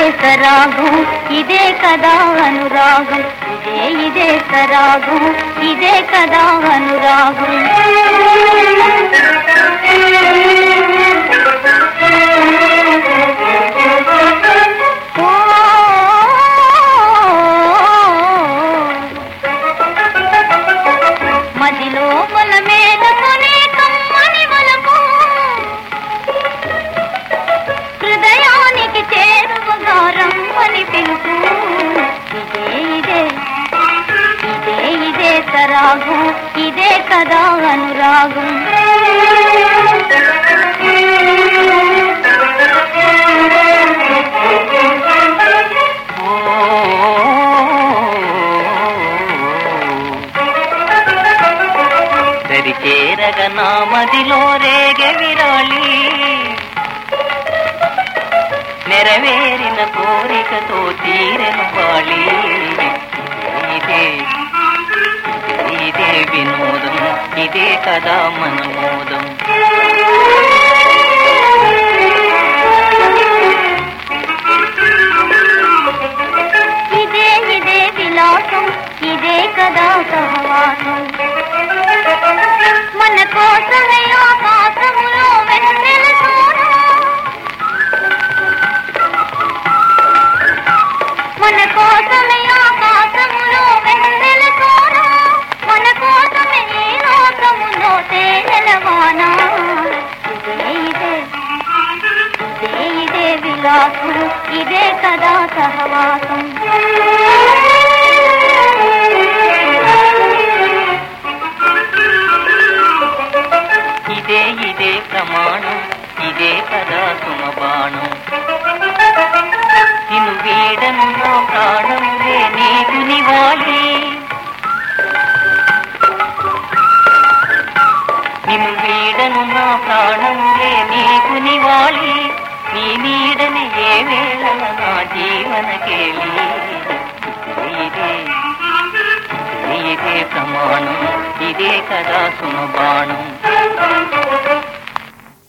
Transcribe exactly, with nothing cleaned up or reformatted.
సరాగం ఇదే కదా అనురాగం ఇదే ఇదే సరాగం ఇదే కదా అనురాగం మదిలో మన మేలుకునే కమ్మని వలపు హృదయానికి చేరువగా రమ్మని పిలుపు ఇదే ఇదే ఇదే ఇదే సరాగం ఇదే కదా అనురాగం చేరగ నా మదిలో రేగె విరాళి నెరవేరిన కోరికతో తీరెను బాళి ఇదే ఇదే వినోదం ఇదే కదా మనమోదం ఇదే ఇదే విలాసం ఇదే కదా సహవాసం మన కోసమే ఆకాశములో వెన్నెల సోనా మన కోసమే ఆకాశములో వెన్నెల సోనా మన కోసమే ఈ లోకములో తేనెల వాన ఇదే ఇదే ఇదే ఇదే విలాసం ఇదే కదా సహవాసం ఇదే ఇదే ప్రమాణం ఇదే కదా సుమబాణం నిన్ను వీడను నా ప్రాణములే నీకు నివాళి నిన్ను వీడను నా ప్రాణములే నీకు నివాళి నీ నీడని ఏ వేళ నా జీవన కేళి ఇదే ఇదే ప్రమాణం ఇదే కదా సుమబాణం